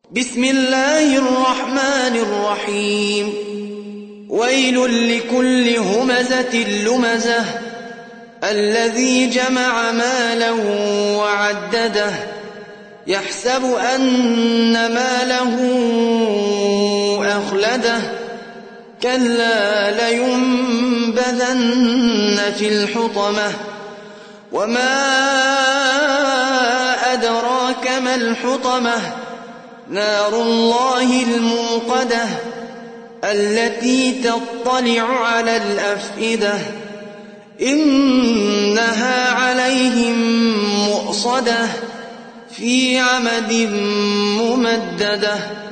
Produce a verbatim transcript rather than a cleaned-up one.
بسم الله الرحمن الرحيم ويل لكل همزة لمزة الذي جمع مالا وعدده يحسب أن ماله أخلده كلا لينبذن في الحطمة وما أدراك ما الحطمة نار الله الموقدة التي تطلع على الأفئدة إنها عليهم مؤصدة في عمد ممددة.